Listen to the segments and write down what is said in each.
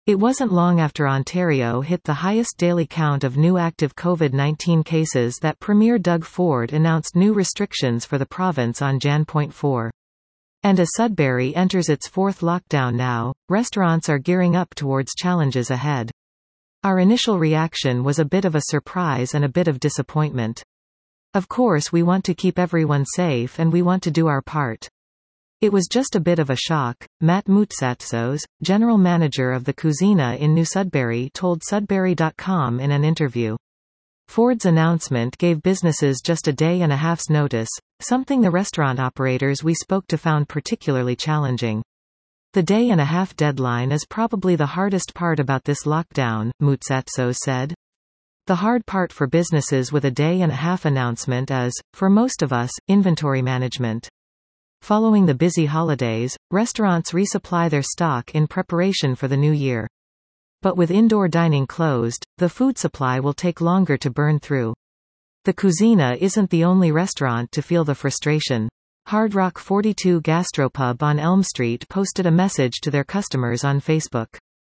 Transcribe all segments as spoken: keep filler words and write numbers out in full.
It wasn't long after Ontario hit the highest daily count of new active COVID nineteen cases that Premier Doug Ford announced new restrictions for the province on January fourth. And as Sudbury enters its fourth lockdown now, restaurants are gearing up towards challenges ahead. Our initial reaction was a bit of a surprise and a bit of disappointment. Of course we want to keep everyone safe and we want to do our part. It was just a bit of a shock, Matt Moutsatsos, general manager of the Cuisina in New Sudbury told Sudbury dot com in an interview. Ford's announcement gave businesses just a day and a half's notice, something the restaurant operators we spoke to found particularly challenging. The day and a half deadline is probably the hardest part about this lockdown, Moutsatsos said. The hard part for businesses with a day and a half announcement is, for most of us, inventory management. Following the busy holidays, restaurants resupply their stock in preparation for the new year. But with indoor dining closed, the food supply will take longer to burn through. The Cuisina isn't the only restaurant to feel the frustration. Hard Rock forty-two Gastropub on Elm Street posted a message to their customers on Facebook.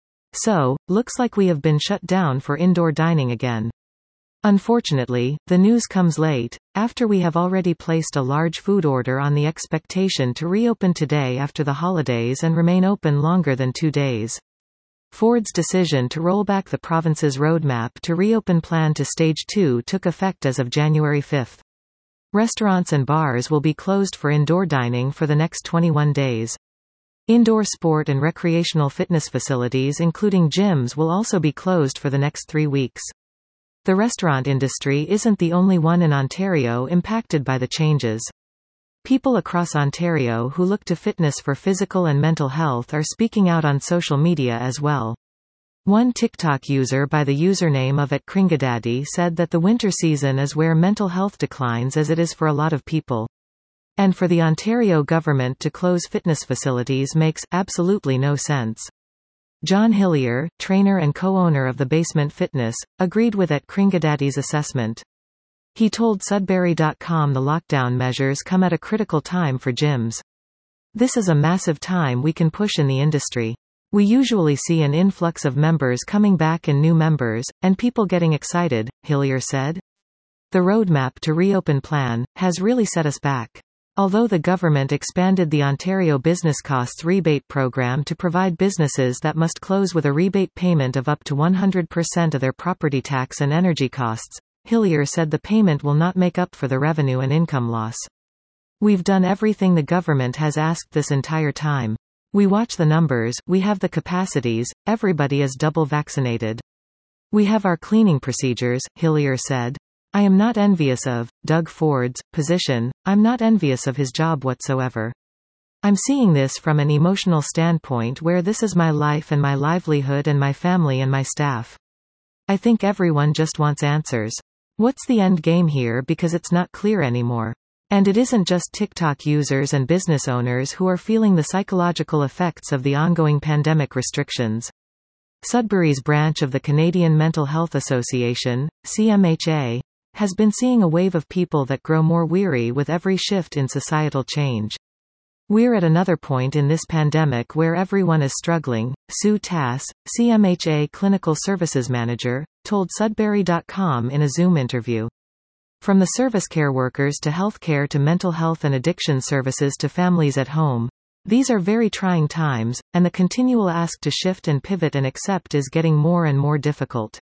So, looks like we have been shut down for indoor dining again. Unfortunately, the news comes late, after we have already placed a large food order on the expectation to reopen today after the holidays and remain open longer than two days. Ford's decision to roll back the province's roadmap to reopen plan to Stage two took effect as of January fifth. Restaurants and bars will be closed for indoor dining for the next twenty-one days. Indoor sport and recreational fitness facilities including gyms will also be closed for the next three weeks. The restaurant industry isn't the only one in Ontario impacted by the changes. People across Ontario who look to fitness for physical and mental health are speaking out on social media as well. One TikTok user by the username of at Kringadaddy said that the winter season is where mental health declines as it is for a lot of people. And for the Ontario government to close fitness facilities makes absolutely no sense. John Hillier, trainer and co-owner of the Basement Fitness, agreed with at Kringadaddy's assessment. He told Sudbury dot com the lockdown measures come at a critical time for gyms. This is a massive time we can push in the industry. We usually see an influx of members coming back and new members, and people getting excited, Hillier said. The roadmap to reopen plan has really set us back. Although the government expanded the Ontario Business Costs Rebate Program to provide businesses that must close with a rebate payment of up to one hundred percent of their property tax and energy costs, Hillier said the payment will not make up for the revenue and income loss. We've done everything the government has asked this entire time. We watch the numbers, we have the capacities, everybody is double vaccinated. We have our cleaning procedures, Hillier said. I am not envious of Doug Ford's position, I'm not envious of his job whatsoever. I'm seeing this from an emotional standpoint where this is my life and my livelihood and my family and my staff. I think everyone just wants answers. What's the end game here because it's not clear anymore. And it isn't just TikTok users and business owners who are feeling the psychological effects of the ongoing pandemic restrictions. Sudbury's branch of the Canadian Mental Health Association, C M H A, has been seeing a wave of people that grow more weary with every shift in societal change. We're at another point in this pandemic where everyone is struggling, Sue Tass, C M H A Clinical Services Manager, told Sudbury dot com in a Zoom interview. From the service care workers to healthcare to mental health and addiction services to families at home, these are very trying times, and the continual ask to shift and pivot and accept is getting more and more difficult.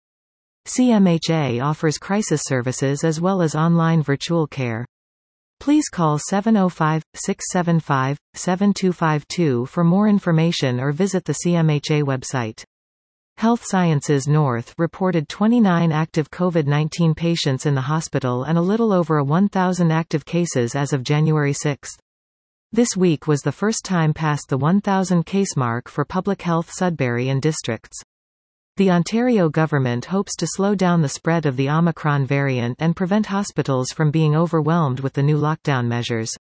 C M H A offers crisis services as well as online virtual care. Please call seven oh five, six seven five, seven two five two for more information or visit the C M H A website. Health Sciences North reported twenty-nine active COVID nineteen patients in the hospital and a little over one thousand active cases as of January sixth. This week was the first time past the one thousand case mark for Public Health Sudbury and districts. The Ontario government hopes to slow down the spread of the Omicron variant and prevent hospitals from being overwhelmed with the new lockdown measures.